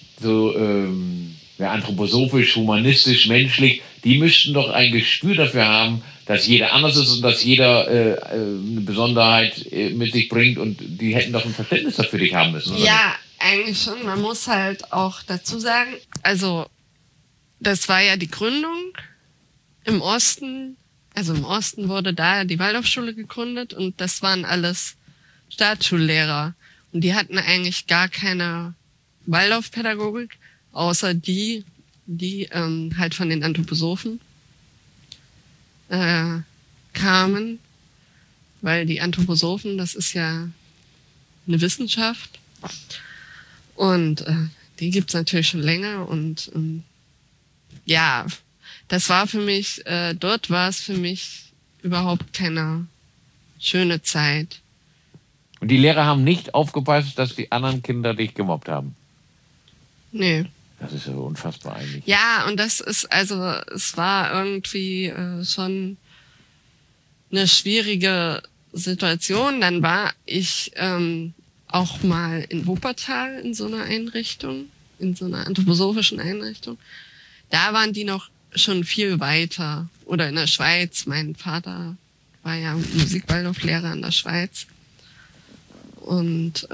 anthroposophisch, humanistisch, menschlich. Die müssten doch ein Gespür dafür haben, dass jeder anders ist und dass jeder eine Besonderheit mit sich bringt und die hätten doch ein Verständnis dafür dich haben müssen, oder? Ja, eigentlich schon. Man muss halt auch dazu sagen, also das war ja die Gründung im Osten. Also im Osten wurde da die Waldorfschule gegründet und das waren alles Staatsschullehrer. Und die hatten eigentlich gar keine Waldorfpädagogik, außer die halt von den Anthroposophen kamen, weil die Anthroposophen, das ist ja eine Wissenschaft und die gibt's natürlich schon länger und ja, das war für mich, dort war es für mich überhaupt keine schöne Zeit. Und die Lehrer haben nicht aufgepasst, dass die anderen Kinder dich gemobbt haben? Nee. Das ist ja unfassbar eigentlich. Ja, und das ist, also es war irgendwie schon eine schwierige Situation. Dann war ich auch mal in Wuppertal in so einer Einrichtung, in so einer anthroposophischen Einrichtung. Da waren die noch schon viel weiter. Oder in der Schweiz. Mein Vater war ja Musik-Waldorf-Lehrer in der Schweiz. Und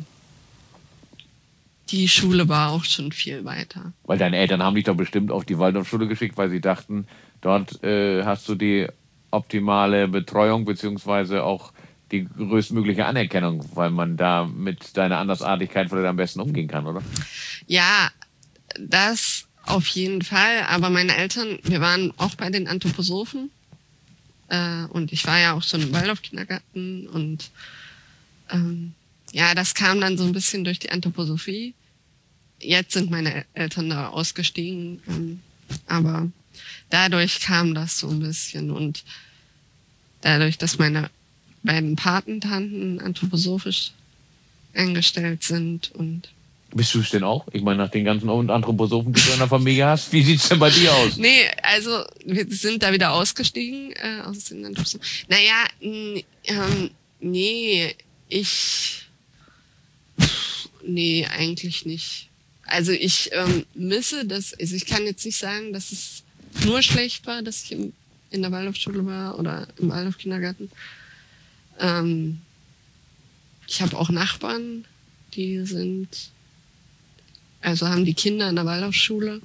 die Schule war auch schon viel weiter. Weil deine Eltern haben dich doch bestimmt auf die Waldorfschule geschickt, weil sie dachten, dort hast du die optimale Betreuung beziehungsweise auch die größtmögliche Anerkennung, weil man da mit deiner Andersartigkeit vielleicht am besten umgehen kann, oder? Ja, das auf jeden Fall. Aber meine Eltern, wir waren auch bei den Anthroposophen. Und ich war ja auch schon im Waldorf-Kindergarten und ja, das kam dann so ein bisschen durch die Anthroposophie. Jetzt sind meine Eltern da ausgestiegen, aber dadurch kam das so ein bisschen und dadurch, dass meine beiden Patentanten anthroposophisch eingestellt sind und Bist du es denn auch? Ich meine, nach den ganzen Anthroposophen, die du in der Familie hast, wie sieht's denn bei dir aus? Nee, also wir sind da wieder ausgestiegen aus den Anthroposophen. Naja, nee, nee, eigentlich nicht. Also ich misse das, also ich kann jetzt nicht sagen, dass es nur schlecht war, dass ich in der Waldorfschule war oder im Waldorf-Kindergarten. Ich habe auch Nachbarn, die haben die Kinder in der Waldorfschule.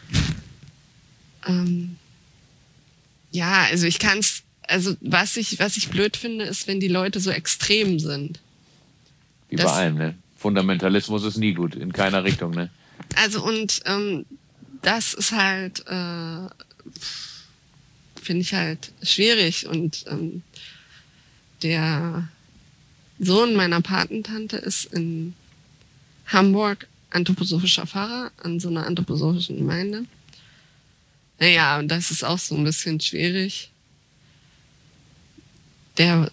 Ja, also was ich blöd finde, ist, wenn die Leute so extrem sind. Wie bei allem, ne? Fundamentalismus ist nie gut, in keiner Richtung, ne? Also und das ist halt, finde ich halt schwierig. Und der Sohn meiner Patentante ist in Hamburg anthroposophischer Pfarrer an so einer anthroposophischen Gemeinde. Naja, und das ist auch so ein bisschen schwierig. Er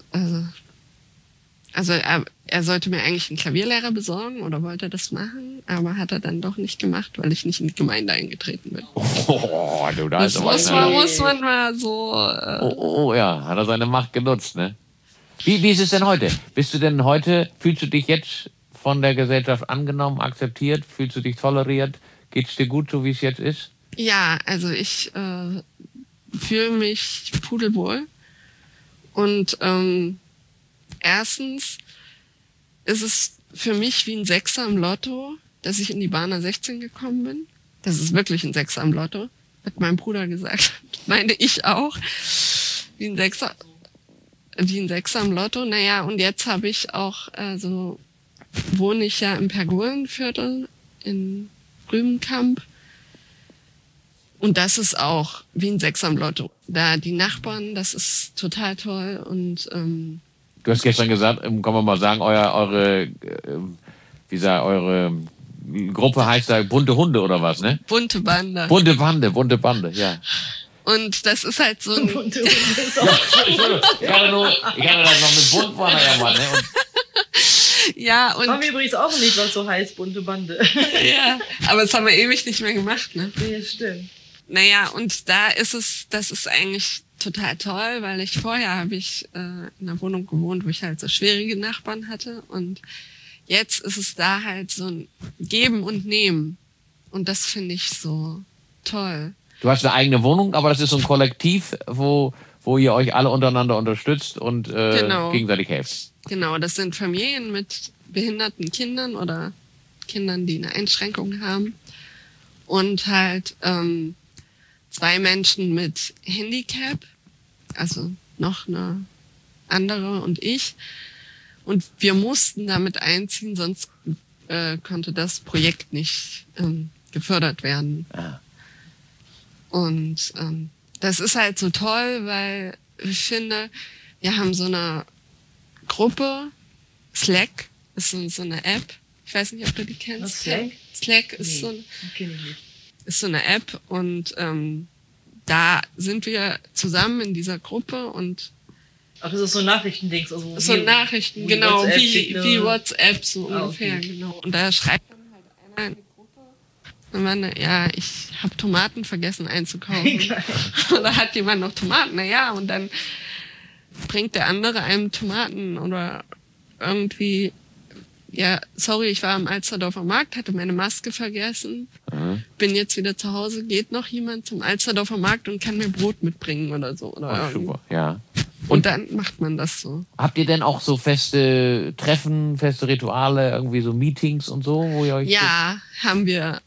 sollte mir eigentlich einen Klavierlehrer besorgen oder wollte das machen, aber hat er dann doch nicht gemacht, weil ich nicht in die Gemeinde eingetreten bin. Oh, du, da Das ist aber muss man mal so... ja, hat er seine Macht genutzt, ne? Wie ist es denn heute? Bist du denn heute, fühlst du dich jetzt von der Gesellschaft angenommen, akzeptiert? Fühlst du dich toleriert? Geht's dir gut, so wie es jetzt ist? Ja, also ich fühle mich pudelwohl. Und erstens ist es für mich wie ein Sechser im Lotto, dass ich in die Bahner 16 gekommen bin. Das ist wirklich ein Sechser im Lotto, hat mein Bruder gesagt. Meine ich auch. Wie ein Sechser im Lotto. Naja, und jetzt habe ich auch, wohne ich ja im Pergolenviertel in Rübenkamp. Und das ist auch wie ein Sechser im Lotto. Da die Nachbarn, das ist total toll. Und Du hast gestern gesagt, kann man mal sagen, eure Gruppe heißt da Bunte Hunde oder was, ne? bunte Bande. Bunte Bande, ja. Und das ist halt so ein... Bunte Hunde ist auch Entschuldigung, ich hatte das noch mit bunt war ja mal, ne? Ja, und... Haben wir übrigens auch ein Lied, was so heißt, bunte Bande. Ja, aber das haben wir ewig nicht mehr gemacht, ne? Ja, stimmt. Naja, und das ist eigentlich total toll, weil vorher habe ich in einer Wohnung gewohnt, wo ich halt so schwierige Nachbarn hatte. Und jetzt ist es da halt so ein Geben und Nehmen. Und das finde ich so toll. Du hast eine eigene Wohnung, aber das ist so ein Kollektiv, wo ihr euch alle untereinander unterstützt und Genau. gegenseitig helft. Genau, das sind Familien mit behinderten Kindern oder Kindern, die eine Einschränkung haben. Und halt 2 Menschen mit Handicap, also noch eine andere und ich. Und wir mussten damit einziehen, sonst konnte das Projekt nicht gefördert werden. Ah. Und das ist halt so toll, weil ich finde, wir haben so eine Gruppe, Slack ist so eine App. Ich weiß nicht, ob du die kennst. Was, Slack? Slack ist Nee, kenn ich nicht. ist so eine App und da sind wir zusammen in dieser Gruppe und Ach, das ist so ein Nachrichtendings. Also so Nachrichten, wie genau, WhatsApp wie schickt, ne? wie WhatsApp so Ah, ungefähr, okay. genau. Und da schreibt dann halt einer in die Gruppe, und meine, ja, ich habe Tomaten vergessen einzukaufen. Geil. Oder hat jemand noch Tomaten? Naja, und dann bringt der andere einem Tomaten oder irgendwie, ja, sorry, ich war am Alsterdorfer Markt, hatte meine Maske vergessen, bin jetzt wieder zu Hause, geht noch jemand zum Alsterdorfer Markt und kann mir Brot mitbringen oder so. Oder Oh, super, ja. und dann macht man das so. Habt ihr denn auch so feste Treffen, feste Rituale, irgendwie so Meetings und so, wo ihr euch... Ja, haben wir.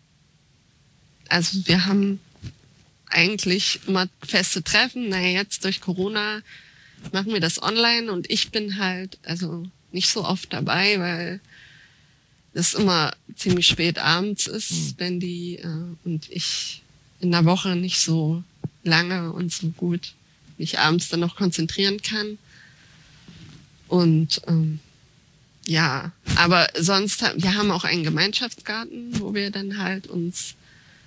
Also wir haben eigentlich immer feste Treffen. Naja, jetzt durch Corona machen wir das online und ich bin halt also nicht so oft dabei, weil es immer ziemlich spät abends ist, wenn die und ich in der Woche nicht so lange und so gut mich abends dann noch konzentrieren kann. Und ja, aber sonst, wir haben auch einen Gemeinschaftsgarten, wo wir dann halt uns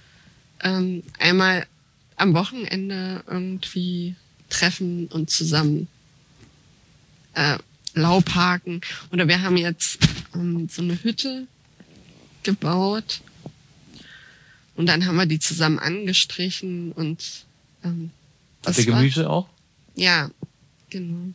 einmal am Wochenende irgendwie treffen und zusammen Laub haken. Oder wir haben jetzt so eine Hütte gebaut und dann haben wir die zusammen angestrichen und Habt ihr Gemüse auch? ja, genau.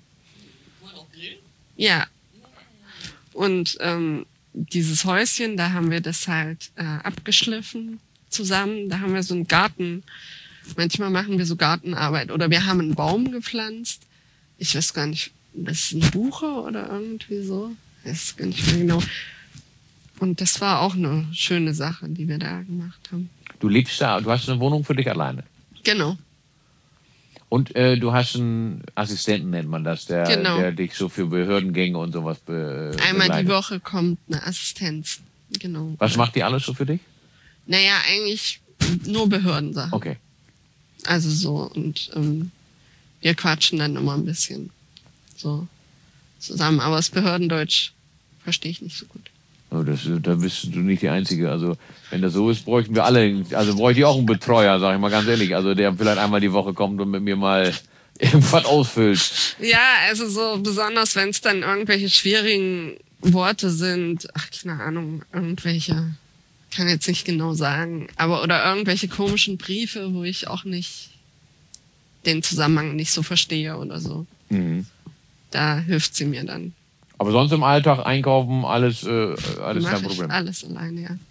Ja. Und dieses Häuschen, da haben wir das halt abgeschliffen zusammen. Da haben wir so einen Garten. Manchmal machen wir so Gartenarbeit. Oder wir haben einen Baum gepflanzt. Ich weiß gar nicht, das ist eine Buche oder irgendwie so. Ich weiß gar nicht mehr genau. Und das war auch eine schöne Sache, die wir da gemacht haben. Du lebst da, du hast eine Wohnung für dich alleine. Genau. Und du hast einen Assistenten, nennt man das, Genau. der dich so für Behördengänge und sowas Einmal die begleitet. Woche kommt eine Assistenz. Genau. Was macht die alles so für dich? Naja, eigentlich nur Behördensachen. Okay. Also so, und wir quatschen dann immer ein bisschen so zusammen. Aber das Behördendeutsch verstehe ich nicht so gut. Oh, da bist du nicht die Einzige. Also, wenn das so ist, bräuchten wir alle, also bräuchte ich auch einen Betreuer, sag ich mal ganz ehrlich. Also, der vielleicht einmal die Woche kommt und mit mir mal irgendwas ausfüllt. Ja, also so besonders, wenn es dann irgendwelche schwierigen Worte sind, ach, keine Ahnung, irgendwelche, kann jetzt nicht genau sagen, aber oder irgendwelche komischen Briefe, wo ich auch nicht den Zusammenhang nicht so verstehe oder so. Mhm. Da hilft sie mir dann. Aber sonst im Alltag einkaufen, alles Mach kein ich Problem. alles alleine, ja.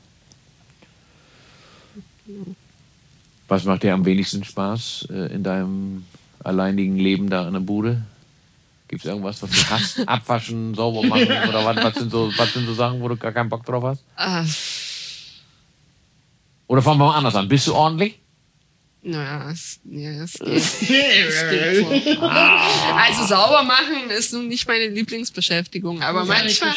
Was macht dir am wenigsten Spaß in deinem alleinigen Leben da in der Bude? Gibt es irgendwas, was du hast? Abwaschen, sauber machen oder was sind so Sachen, wo du gar keinen Bock drauf hast? Oder fangen wir mal anders an. Bist du ordentlich? Naja, es geht. Es geht so. Also sauber machen ist nun nicht meine Lieblingsbeschäftigung, aber manchmal,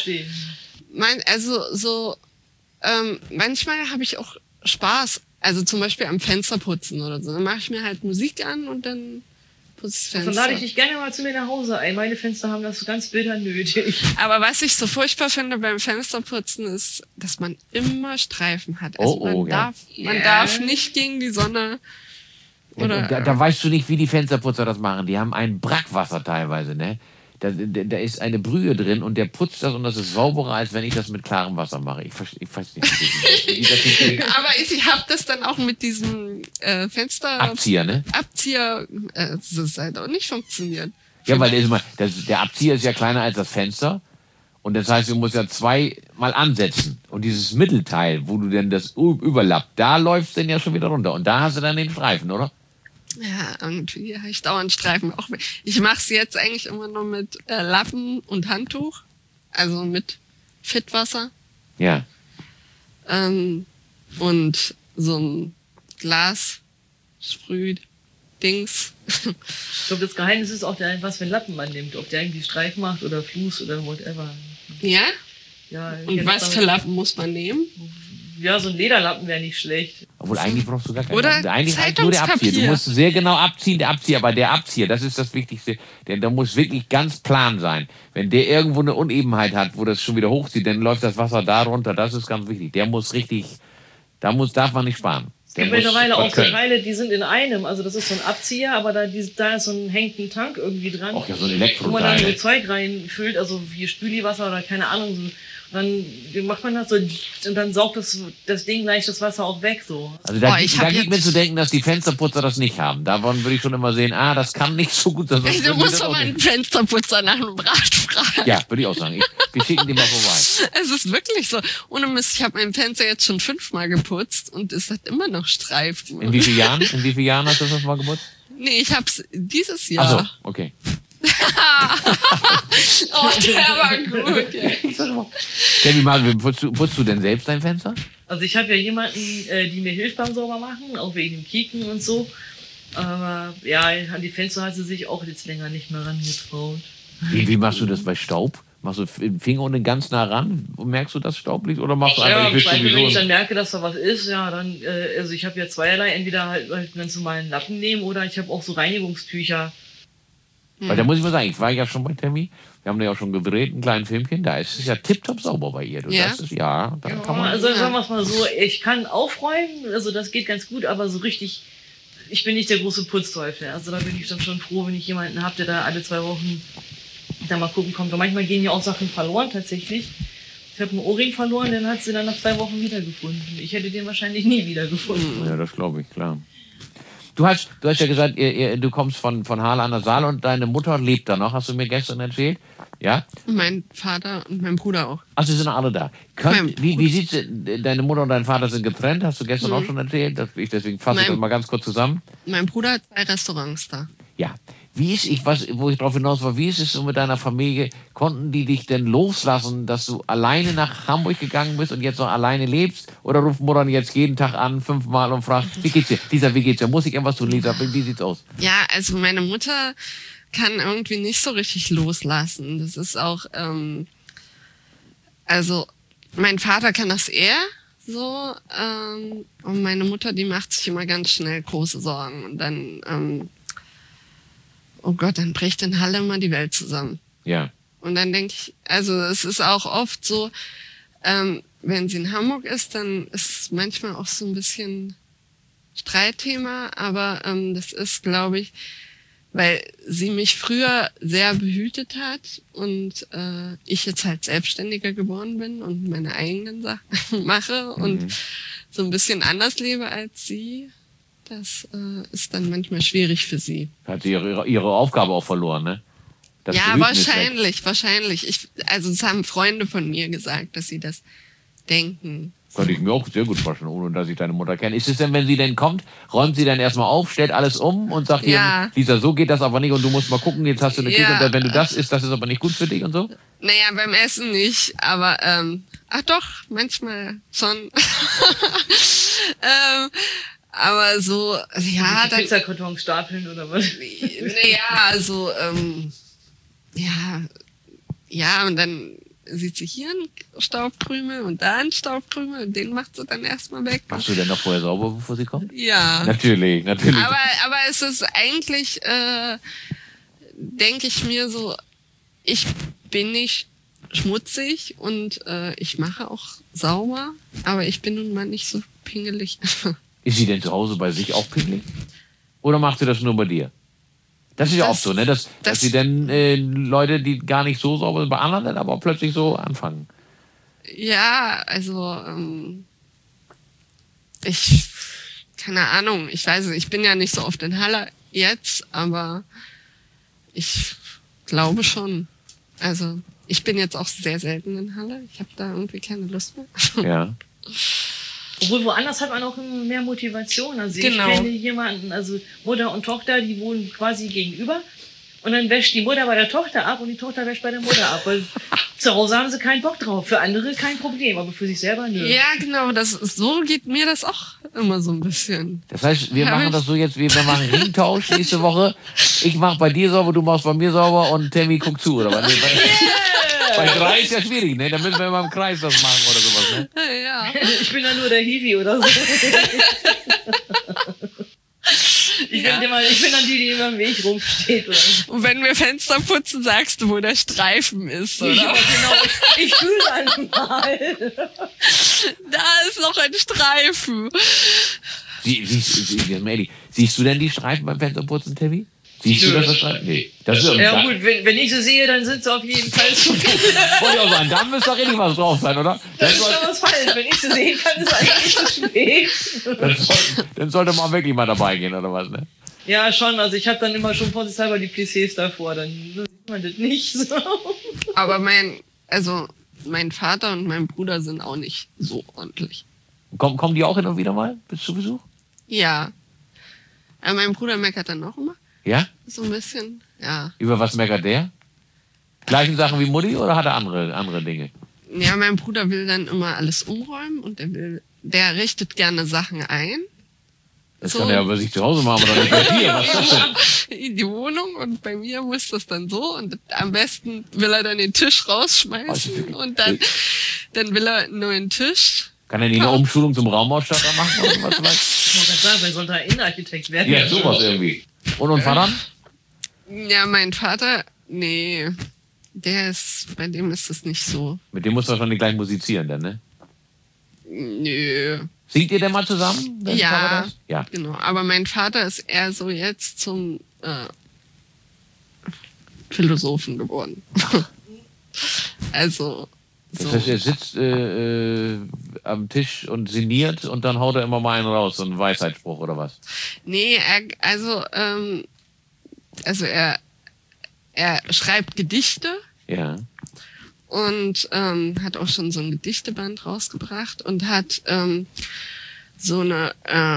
manchmal habe ich auch Spaß. Also zum Beispiel am Fenster putzen oder so. Dann mache ich mir halt Musik an und dann putze ich das Fenster. Dann lade ich dich gerne mal zu mir nach Hause ein. Meine Fenster haben das so ganz bitter nötig. Aber was ich so furchtbar finde beim Fensterputzen ist, dass man immer Streifen hat. Also man darf nicht gegen die Sonne. Oder Da weißt du nicht, wie die Fensterputzer das machen. Die haben ein Brackwasser teilweise, ne? Da ist eine Brühe drin und der putzt das und das ist sauberer, als wenn ich das mit klarem Wasser mache. Ich weiß nicht, wie das hinkriegt. Aber ich habe das dann auch mit diesem Fenster... Abzieher, ne? Abzieher, das ist halt auch nicht funktioniert. Ja, weil der Abzieher ist ja kleiner als das Fenster. Und das heißt, du musst ja zweimal ansetzen. Und dieses Mittelteil, wo du denn das überlappt, da läuft es dann ja schon wieder runter. Und da hast du dann den Streifen, oder? Ja, irgendwie habe ich dauernd Streifen. Auch ich mache es jetzt eigentlich immer nur mit Lappen und Handtuch. Also mit Fitwasser. Ja. Und so ein Glas sprüht Dings. Ich glaube, das Geheimnis ist auch, was für einen Lappen man nimmt. Ob der irgendwie Streif macht oder Fluss oder whatever. Ja? Ja. Und was für Lappen muss man nehmen? Ja, so ein Lederlappen wäre nicht schlecht. Obwohl, eigentlich brauchst du gar keinen Oder Lappen. Eigentlich reicht nur der Abzieher. Du musst sehr genau abziehen, der Abzieher. Aber der Abzieher, das ist das Wichtigste. Denn der muss wirklich ganz plan sein. Wenn der irgendwo eine Unebenheit hat, wo das schon wieder hochzieht, dann läuft das Wasser da runter. Das ist ganz wichtig. Der muss richtig, darf man nicht sparen. Es gibt mittlerweile auch so Teile, die sind in einem. Also das ist so ein Abzieher, aber da ist hängt ein Tank irgendwie dran. Auch ja, so ein Elektro-Teil. Wo man dann so Zeug reinfüllt, also wie Spüliwasser oder keine Ahnung. So. Und dann macht man das so und dann saugt das Ding gleich das Wasser auch weg. So. Also da gibt mir zu denken, dass die Fensterputzer das nicht haben. Davon würde ich schon immer sehen, das kann nicht so gut sein. Du musst von meinem Fensterputzer nach einem Rat fragen. Ja, würde ich auch sagen. Wir schicken die mal vorbei. Es ist wirklich so. Ohne Mist, ich habe mein Fenster jetzt schon 5-mal geputzt und es hat immer noch Streifen. In wie vielen Jahren hast du das mal geputzt? Nee, ich hab's dieses Jahr. Ach so, okay. Oh, der war gut. Kevin, putzt du denn selbst dein Fenster? Also ich habe ja jemanden, die mir hilft beim Saubermachen, auch wegen dem Kicken und so. Aber ja, an die Fenster hat sie sich auch jetzt länger nicht mehr rangetraut. Wie machst du das bei Staub? Machst du den Finger unten ganz nah ran und merkst du, dass Staub liegt? Oder machst du einfach wenn ich dann merke, dass da was ist, ja, dann, also ich habe ja zweierlei, entweder halt einen ganz normalen Lappen nehmen oder ich habe auch so Reinigungstücher. Weil da muss ich mal sagen, ich war ja schon bei Tammy, wir haben ja auch schon gedreht, ein kleines Filmchen, da ist es ja tipptopp sauber bei ihr. Ja. Kann man. Also sagen wir es mal so, ich kann aufräumen, also das geht ganz gut, aber so richtig, ich bin nicht der große Putzteufel. Also da bin ich dann schon froh, wenn ich jemanden habe, der da alle 2 Wochen da mal gucken kommt. Und manchmal gehen ja auch Sachen verloren tatsächlich. Ich habe einen Ohrring verloren, den hat sie dann nach 2 Wochen wiedergefunden. Ich hätte den wahrscheinlich nie wiedergefunden. Ja, das glaube ich, klar. Du hast ja gesagt, du kommst von Halle an der Saale und deine Mutter lebt da noch, hast du mir gestern erzählt? Ja? Mein Vater und mein Bruder auch. Ach, sie sind alle da. Wie sieht's, deine Mutter und dein Vater sind getrennt, hast du gestern auch schon erzählt? Deswegen fasse ich das mal ganz kurz zusammen. Mein Bruder hat 2 Restaurants da. Ja. Wo ich drauf hinaus war, wie ist es so mit deiner Familie? Konnten die dich denn loslassen, dass du alleine nach Hamburg gegangen bist und jetzt noch alleine lebst? Oder ruft Mutter jetzt jeden Tag an, 5-mal und fragt, wie geht's dir? Lisa, wie geht's dir? Muss ich irgendwas tun, Lisa? Wie sieht's aus? Ja, also meine Mutter kann irgendwie nicht so richtig loslassen. Das ist auch, also mein Vater kann das eher so. Und meine Mutter, die macht sich immer ganz schnell große Sorgen. Und dann, oh Gott, dann bricht in Halle immer die Welt zusammen. Ja. Und dann denke ich, also es ist auch oft so, wenn sie in Hamburg ist, dann ist es manchmal auch so ein bisschen Streitthema. Aber das ist, glaube ich, weil sie mich früher sehr behütet hat und ich jetzt halt selbstständiger geworden bin und meine eigenen Sachen mache und so ein bisschen anders lebe als sie. Das ist dann manchmal schwierig für sie. Hat sie ihre Aufgabe auch verloren, ne? Das Ja, Behüten ist weg. wahrscheinlich. Also es haben Freunde von mir gesagt, dass sie das denken. Könnte ich mir auch sehr gut vorstellen, ohne dass ich deine Mutter kenne. Ist es denn, wenn sie denn kommt, räumt sie dann erstmal auf, stellt alles um und sagt Ja. ihr, Lisa, so geht das aber nicht und du musst mal gucken, jetzt hast du eine Ja. Küche und wenn du das isst, das ist aber nicht gut für dich und so? Naja, beim Essen nicht, aber ach doch, manchmal schon. Aber so, ja, Die dann, Pizzakartons stapeln oder was? naja, also, ja, und dann sieht sie hier einen Staubkrümel und da einen Staubkrümel und den macht sie dann erstmal weg. Machst du denn noch vorher sauber, bevor sie kommt? Ja. Natürlich. Aber es ist eigentlich, denke ich mir so, ich bin nicht schmutzig und ich mache auch sauber, aber ich bin nun mal nicht so pingelig. Ist sie denn zu Hause bei sich auch pingelig? Oder macht sie das nur bei dir? Das ist ja oft so, ne? Dass sie dann Leute, die gar nicht so sauber sind, bei anderen dann aber plötzlich so anfangen. Ja, also keine Ahnung, ich weiß nicht, ich bin ja nicht so oft in Halle jetzt, aber ich glaube schon. Also ich bin jetzt auch sehr selten in Halle. Ich habe da irgendwie keine Lust mehr. Ja. Obwohl woanders hat man auch mehr Motivation. Also Genau. ich kenne jemanden, also Mutter und Tochter, die wohnen quasi gegenüber. Und dann wäscht die Mutter bei der Tochter ab und die Tochter wäscht bei der Mutter ab. Weil zu Hause haben sie keinen Bock drauf. Für andere kein Problem, aber für sich selber nö. Ja, genau, so geht mir das auch immer so ein bisschen. Das heißt, wir Hab machen ich- das so jetzt, wir machen Ringtausch nächste Woche. Ich mach bei dir sauber, du machst bei mir sauber und Tammy guckt zu, oder was? Nee, bei 3 ist ja schwierig, ne? Da müssen wir immer im Kreis das machen oder sowas, ne? Ja. Ich bin dann nur der Hiwi oder so. Ich bin dann die immer im Weg rumsteht. Oder so. Und wenn wir Fenster putzen, sagst du, wo der Streifen ist, oder? Ja, genau. Ich fühle dann mal. Da ist noch ein Streifen. Siehst du denn die Streifen beim Fensterputzen, Tammy? Siehst du, dass das Streifen? Nee. Das ist Ja gut, wenn ich sie sehe, dann sind sie auf jeden Fall zu viel. Wollte ich auch sagen, dann müsste doch richtig was drauf sein, oder? Das ist doch was falsch. Wenn ich sie sehen kann, ist eigentlich nicht so schlecht. Dann sollte man wirklich mal dabei gehen, oder was, ne? Ja, schon. Also ich habe dann immer schon vorsichtshalber die Plissés davor. Dann sieht man das nicht so. Aber mein Vater und mein Bruder sind auch nicht so ordentlich. Kommen die auch hin und wieder mal zu Besuch? Ja. Aber mein Bruder meckert dann auch immer. Ja? So ein bisschen. Ja. Über was meckert der? Gleichen Sachen wie Mutti oder hat er andere Dinge? Ja, mein Bruder will dann immer alles umräumen und der richtet gerne Sachen ein. Das So. kann er ja bei sich zu Hause machen, aber doch nicht bei dir. Was ist das denn? In die Wohnung und bei mir muss das dann so und am besten will er dann den Tisch rausschmeißen und dann will er einen neuen Tisch. Kann er nicht eine Umschulung zum Raumausstatter machen oder was vielleicht? Ich wollte gerade sagen, wer soll da Innenarchitekt werden? Ja, sowas irgendwie. Und Vater? Ja, mein Vater, nee, bei dem ist es nicht so. Mit dem muss er schon gleich musizieren, dann, ne? Nö. Singt ihr denn mal zusammen? wenn Papa Ja, das? Ja. genau. Aber mein Vater ist eher so jetzt zum Philosophen geworden. Also Das so. heißt, er sitzt am Tisch und sinniert und dann haut er immer mal einen raus, so einen Weisheitsspruch oder was? Nee, er schreibt Gedichte Ja. und hat auch schon so ein Gedichteband rausgebracht und hat so eine,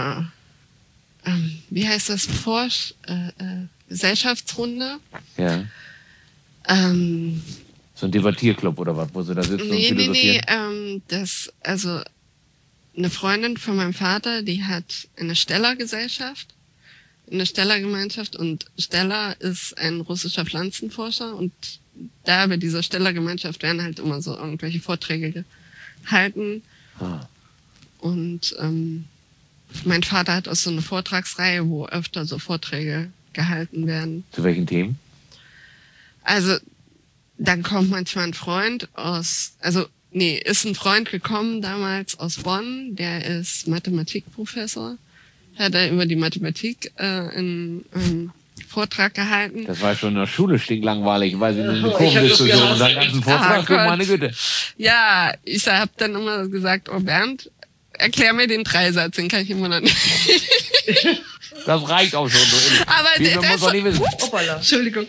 wie heißt das, Gesellschaftsrunde. Ja. So ein Debattierclub oder was, wo sie da sitzen und Nee, philosophieren? also eine Freundin von meinem Vater, die hat eine Stella-Gesellschaft, eine Stella-Gemeinschaft und Stella ist ein russischer Pflanzenforscher und da bei dieser Stella-Gemeinschaft werden halt immer so irgendwelche Vorträge gehalten. Ah. Und mein Vater hat auch so eine Vortragsreihe, wo öfter so Vorträge gehalten werden. Zu welchen Themen? Also, dann kommt manchmal ein Freund ist ein Freund gekommen damals aus Bonn, der ist Mathematikprofessor. Hat er über die Mathematik einen Vortrag gehalten. Das war schon in der Schule stinklangweilig, weil sie eine Ich hab Kurvendiskussion das und dann ganzen Vortrag, Gott. meine Güte. Ja, ich habe dann immer gesagt, oh Bernd, erklär mir den Dreisatz, den kann ich immer noch nicht. Das reicht auch schon. So Aber man muss doch nicht wissen. Hoppala. Entschuldigung.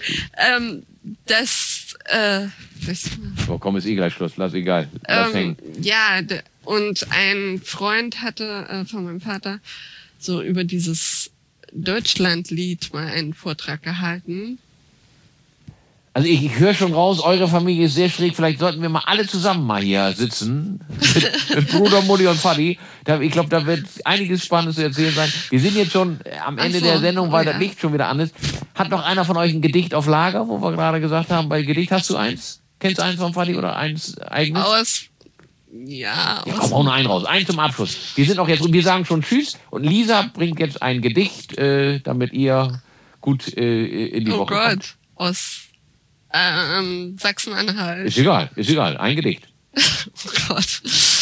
So, komm, ist gleich Schluss. Lass egal. Lass hängen. Ja, und ein Freund hatte von meinem Vater so über dieses Deutschlandlied mal einen Vortrag gehalten. Also ich höre schon raus, eure Familie ist sehr schräg. Vielleicht sollten wir mal alle zusammen mal hier sitzen. Mit Bruder, Mutti und Vati. Ich glaube, da wird einiges Spannendes zu erzählen sein. Wir sind jetzt schon am Ende der Sendung, weil das Licht schon wieder an ist. Hat noch einer von euch ein Gedicht auf Lager, wo wir gerade gesagt haben, bei Gedicht hast du eins? Kennst du eins von Vati oder eins eigenes? Ja, Komm, hau nur einen raus. Einen zum Abschluss. Wir sagen schon Tschüss und Lisa bringt jetzt ein Gedicht, damit ihr gut in die Woche kommt. Aus Sachsen-Anhalt. Ist egal. Ein Gedicht. Oh Gott.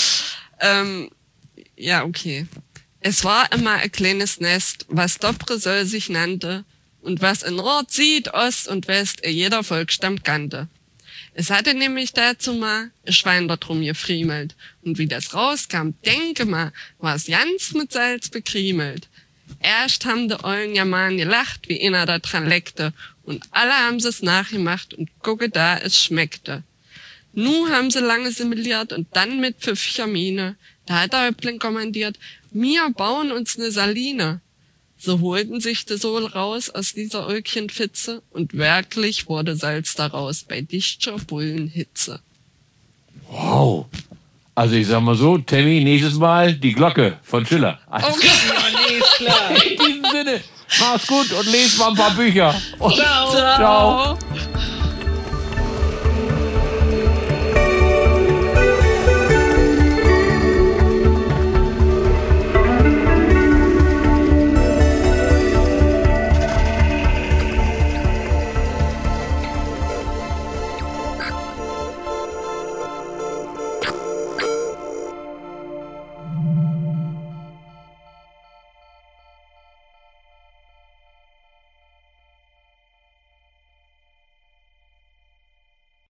Ja, okay. Es war immer ein kleines Nest, was Dobresöll sich nannte und was in Nord, Süd, Ost und West jeder Volksstamm kannte. Es hatte nämlich dazu mal ein Schwein dort rum gefriemelt. Und wie das rauskam, denke mal, war es ganz mit Salz bekriemelt. Erst haben die Eulen ja mal gelacht, wie einer da dran leckte. Und alle haben es nachgemacht und gucke da, es schmeckte. Nu haben sie lange simuliert und dann mit pfiffiger Miene. Da hat der Häuptling kommandiert, wir bauen uns ne Saline. So holten sich die Sohl raus aus dieser Ölchenfitze und wirklich wurde Salz daraus bei dichter Bullenhitze. Wow. Also ich sag mal so, Tammy, nächstes Mal die Glocke von Schiller. Okay. Ja, nee, ist klar. In diesem Sinne, mach's gut und lest mal ein paar Bücher. Ciao. Ciao.